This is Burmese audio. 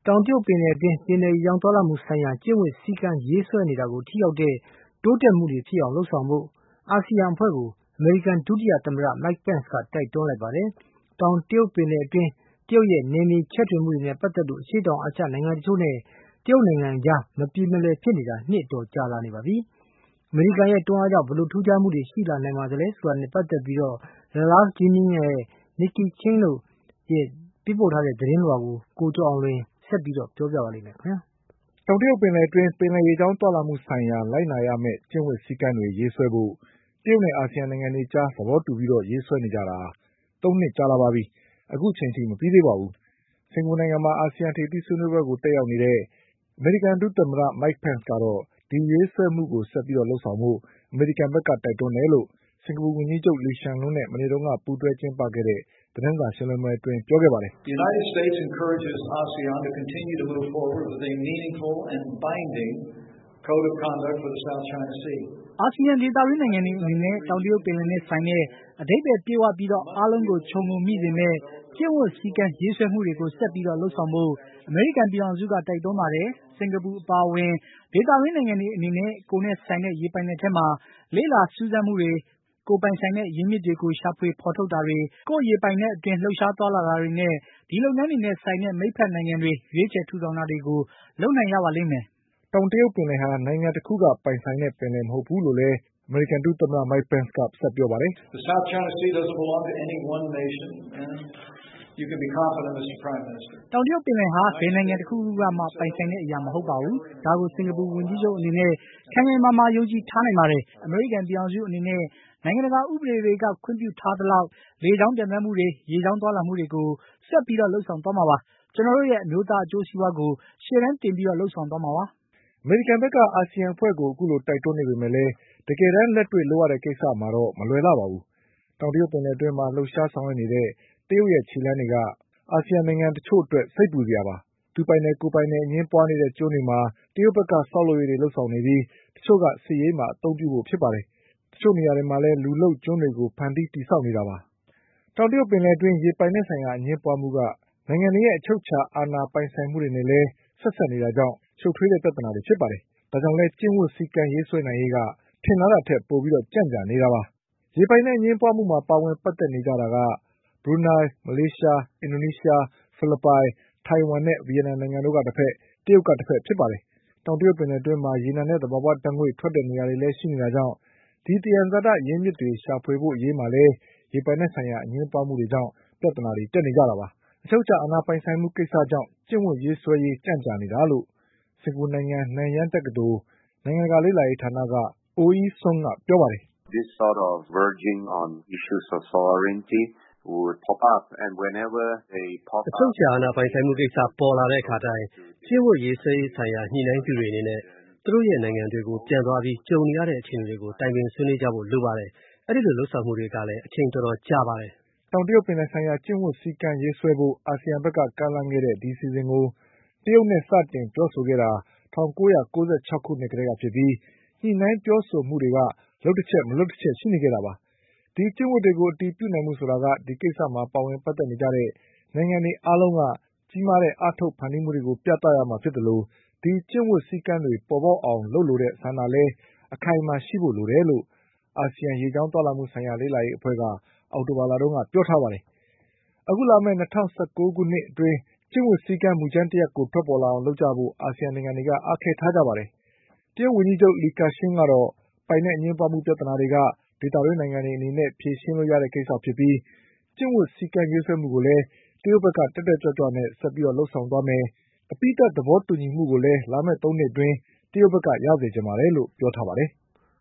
တောင်တရုတ်ပင်လယ်အတွင်းပင်လယ်ရေကြောင်းသွားလာမှုဆိုင်ရာကျင့်ဝတ်စည်းကမ်းရေးဆွဲနေတာကိုထိရောက်တဲ့တိုးတက်မှုတွေဖြစ်အောင်လုပ်ဆောင်ဖို့အာဆီယံအဖွဲ့ကိုအမေရိကန်ဒုတိယသမ္မတ Mike Pence ကတိုက်တွန်းလိုက်ပါတယ်။တောင်တရုတ်ပင်လယ်အတွင်းတရုတ်ရဲ့နယ်မြေချဲ့ထွင်မှုတွေနဲ့ပတ်သက်လို့အရှေ့တောင်အာရှနိုင်ငံတချို့နဲ့တရုတ်နိုင်ငံကြားမပြေမလည်ဖြစ်နေတာနှစ်အတော်ကြာလာနေပါပြီ။အမေရိကန်ရဲ့တွန်းအားကြောင့်ဘယ်လိုထူးခြားမှုတွေရှိလာနိုင်ပါသလဲဆိုတာနဲ့ပတ်သက်ပြီးThe Last Jining နဲ့ Nikki Ching တို့ရဲ့ပေးပို့ထားတဲ့သတင်းလွှာကိုကျော်အောင်လွင်ဆက်ပြီးပြောပြပါလိမ့်မယ်ခင်ဗျာ။တောင်တရုတ်ပင်လယ်အတွင်းပင်လယ်ရေကြောင်းသွားလာမှုဆိုင်ရာလိုက်နာရမယ့်ကျင့်ဝတ်စည်းကမ်းတွေရေးဆွဲဖို့တရုတ်နဲ့အာဆီယံနိုင်ငံတွေကြားသဘောတူပြီးရေးဆွဲနေကြတာ3နှစ်ကြာလာပါပြီ။အခုချိန်ထိမပြီးသေးပါဘူး။စင်ကာပူနိုင်ငံမှာအာဆီယံထိပ်သီးဆွေးနွေးပွဲကိုတက်ရောက်နေတဲ့အမေရိကန်ဒုသမ္မတ Mike Pence ကတော့ဒီရေးဆွဲမှုကိုဆက်ပြီးလုပ်ဆောင်ဖို့အမေရိကန်ဘက်ကတိုက်တွန်းတယ်လို့စင်ကာပူဝန်ကြီးချုပ်လီရှန်လုံးနဲ့မနေ့တုန်းကပူးတွဲကျင်းပခဲ့တဲ့သတင်းစာရှင်းလင်းပွဲအတွင်းပြောခဲ့ပါတယ်။ The United States encourages ASEAN to continue to move forward with a meaningful and binding code of conduct for the South China Sea. အာဆီယံဒေသတွင်းနိုင်ငံတွေအနေနဲ့တောင်တရုတ်ပင်လယ်နဲ့ဆိုင်တဲ့အဓိပ္ပာယ်ပြေဝပြီးအားလုံးကိုခြုံငုံမိစေမယ့်ကျင့်ဝတ်စည်းကမ်းရေးဆွဲမှုတွေကိုဆက်ပြီးလုပ်ဆောင်ဖို့အမေရိကန်ပြည်ထောင်စုကတိုက်တွန်းပါတယ်။စင်ကာပူအပါအဝင်ဒေသတွင်းနိုင်ငံတွေအနေနဲ့ကိုယ်နဲ့ဆိုင်တဲ့ရေပိုင်နက်ထဲမှာလေ့လာစူးစမ်းမှုတွေကိုယ်ပိုင်ဆိုင်တဲ့ရင်းမြစ်တွေကိုရှာဖွေဖော်ထုတ်တာတွေကိုယ့်ရေပိုင်နက်အတွင်းလှုပ်ရှားသွားလာတာတွေနဲ့ဒီလုပ်ငန်းတွေနဲ့ဆိုင်တဲ့မိတ်ဖက်နိုင်ငံတွေရွေးချယ်ထူထောင်တာတွေကိုလုပ်နိုင်ရပါလိမ့်မယ်။တောင်တရုတ်ပင်လယ်ဟာနိုင်ငံတခုကပိုင်ဆိုင်တဲ့ပင်လယ်မဟုတ်ဘူးလို့လည်းအမေရိကန်ဒုသမ္မတ Mike Pence ကဆက်ပြောပါတယ်။ The South China Sea doesn't belong to any one nation and you can be confident Mr. Prime Minister. တောင်တရုတ်ပင်လယ်ဟာဘယ်နိုင်ငံတခုကမှပိုင်ဆိုင်တဲ့အရာမဟုတ်ပါဘူး။ဒါကိုစင်ကာပူဝန်ကြီးချုပ်အနေနဲ့ခိုင်ခိုင်မာမာယုံကြည်ထားနိုင်ပါတယ်။အမေရိကန်ပြည်ထောင်စုအနေနဲ့နိုင်ငံတကာဥပဒေတွေကခွင့်ပြုထားသလောက်လေကြောင်းပျံသန်းမှုတွေရေကြောင်းသွားလာမှုတွေကိုဆက်ပြီးလုပ်ဆောင်သွားမှာပါ။ကျွန်တော်တို့ရဲ့အမျိုးသားအကျိုးစီးပွားကိုရှေ့တန်းတင်ပြီးလုပ်ဆောင်သွားမှာပါ။အမေရိကန်ဘက်ကအာဆီယံအဖွဲ့ကိုအခုလိုတိုက်တွန်းနေပေမဲ့လည်းတကယ်တမ်းလက်တွေ့လုပ်ရတဲ့ကိစ္စမှာတော့မလွယ်လှပါဘူး။တောင်တရုတ်ပင်လယ်အတွင်းမှာလှုပ်ရှားဆောင်ရွက်နေတဲ့တရုတ်ရဲ့ခြေလှမ်းတွေကအာဆီယံနိုင်ငံတချို့အတွက်စိတ်ပူစရာပါ။သူပိုင်တယ်ကိုယ်ပိုင်တယ်အငြင်းပွားနေတဲ့ကျွန်းတွေမှာတရုတ်ဘက်ကဆောက်လုပ်ရေးတွေလုပ်ဆောင်နေပြီးတချို့ကစစ်ရေးမှာအသုံးပြုဖို့ဖြစ်ပါတယ်။တချို့နေရာတွေမှာလည်းလူလုပ်ကျွန်းတွေကိုဖန်တီးတည်ဆောက်နေတာပါ။တောင်တရုတ်ပင်လယ်အတွင်းရေပိုင်နက်ဆိုင်ရာအငြင်းပွားမှုကနိုင်ငံတွေရဲ့အချုပ်အခြာအာဏာပိုင်ဆိုင်မှုတွေနဲ့လည်းဆက်စပ်နေတာကြောင့်ရှုပ်ထွေးတဲ့ပြဿနာတွေဖြစ်ပါတယ်။ဒါကြောင့်လည်းကျင့်ဝတ်စည်းကမ်းရေးဆွဲနိုင်ရေးကထင်ထားတာထက်ပိုပြီးကြန့်ကြာနေတာပါ။ရေပိုင်နက်အငြင်းပွားမှုမှာပါဝင်ပတ်သက်နေကြတာကဘရူနိုင်း၊မလေးရှား၊အင်ဒိုနီးရှား၊ဖိလစ်ပိုင်၊ထိုင်ဝမ်နဲ့ဗီယက်နမ်နိုင်ငံတို့ကတဘက်တရုတ်ကတဘက်ဖြစ်ပါတယ်။တောင်တရုတ်ပင်လယ်အတွင်းမှာရေနံနဲ့သဘာဝဓါတ်ငွေ့ထွက်တဲ့နေရာတွေလည်းရှိနေတာကြောင့်ဒီသယံဇာတရင်းမြစ်တွေရှာဖွေဖို့အရေးမှာလည်းရေပိုင်နက်ဆိုင်ရာအငြင်းပွားမှုတွေကြောင့်ပြဿနာတွေတက်နေကြတာပါ။အချုပ်အခြာအာဏာပိုင်ဆိုင်မှုကိစ္စကြောင့်ကျင့်ဝတ်ရေးဆွဲရေးကြန့်ကြာနေတာလို့စင်ကာပူနိုင်ငံနန်ယန်းတက္ကသိုလ်နိုင်ငံတကာလေ့လာရေးဌာနကOh Sungကပြောပါတယ်။ This sort of verging on issues of sovereignty would pop up and whenever they pop up အချုပ်အခြာအာဏာပိုင်ဆိုင်မှုကိစ္စပေါ်လာတဲ့အခါတိုင်းကျင့်ဝတ်ရေးဆွဲရေးဆိုင်ရာညှိနှိုင်းသူတွေအနေနဲ့သူတို့ရဲ့နိုင်ငံတွေကိုပြန်သွားပြီးကြုံနေရတဲ့အခြေအနေတွေကိုတိုင်ပင်ဆွေးနွေးကြဖို့လိုပါတယ်။အဲဒီလိုလှုပ်ဆောင်မှုတွေကလည်းအချိန်တော်တော်ကြာပါတယ်။တောင်တရုတ်ပင်လယ်ဆိုင်ရာကျင့်ဝတ်စည်းကမ်းရေးဆွဲဖို့အာဆီယံဘက်ကကမ်းလှမ်းခဲ့တဲ့ဒီအစီအစဉ်ကိုတရုတ်နဲ့စတင်ပြောဆိုခဲ့တာ1996ခုနှစ်ကတည်းကဖြစ်ပြီးညှိနှိုင်းပြောဆိုမှုတွေကလုပ်တချက်မလုပ်တချက်ရှိနေခဲ့တာပါ။ဒီကျင့်ဝတ်တွေကိုအတည်ပြုနိုင်မှုဆိုတာကဒီကိစ္စမှာပါဝင်ပတ်သက်နေကြတဲ့နိုင်ငံတွေအားလုံးကကြီးမားတဲ့အားထုတ်ဖန်တီးမှုတွေကိုပြသရမှာဖြစ်တယ်လို့ဒီကျင့်ဝတ်စည်းကမ်းတွေပေါ်ပေါက်အောင်လုပ်လိုတဲ့ဆန္ဒလည်းအခိုင်အမာရှိဖို့လိုတယ်လို့အာဆီယံရေကြောင်းသွားလာမှုဆိုင်ရာလေ့လာရေးအဖွဲ့ကအောက်တိုဘာလတုန်းကပြောထားပါတယ်။အခုလာမယ့်2019ခုနှစ်အတွင်းကျင့်ဝတ်စည်းကမ်းမူကြမ်းတရပ်ကိုထွက်ပေါ်လာအောင်လုပ်ကြဖို့အာဆီယံနိုင်ငံတွေကအားခဲထားကြပါတယ်။တရုတ်ဝန်ကြီးချုပ်လီကာရှင်းကတော့ပိုင်နက်အငြင်းပွားမှုပြဿနာတွေကဒေသတွင်းနိုင်ငံတွေအနေနဲ့ဖြေရှင်းလို့ရတဲ့ကိစ္စဖြစ်ပြီးကျင့်ဝတ်စည်းကမ်းရေးဆွဲမှုကိုလည်းတရုတ်ဘက်ကတက်တက်ကြွကြွနဲ့ဆက်ပြီးလုပ်ဆောင်သွားမယ်။အပြီးသတ်သဘောတူညီမှုကိုလည်းလာမယ့်3နှစ်အတွင်းတရုတ်ဘက်ကရစေချင်ပါတယ်လို့ပြောထားပါတယ်။